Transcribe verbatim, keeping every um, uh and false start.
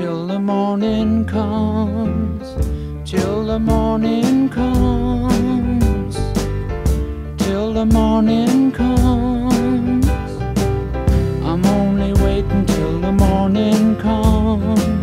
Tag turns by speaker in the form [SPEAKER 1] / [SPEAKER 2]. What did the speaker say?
[SPEAKER 1] till the morning comes, till the morning comes, till the morning comes. I'm only waiting till the morning comes.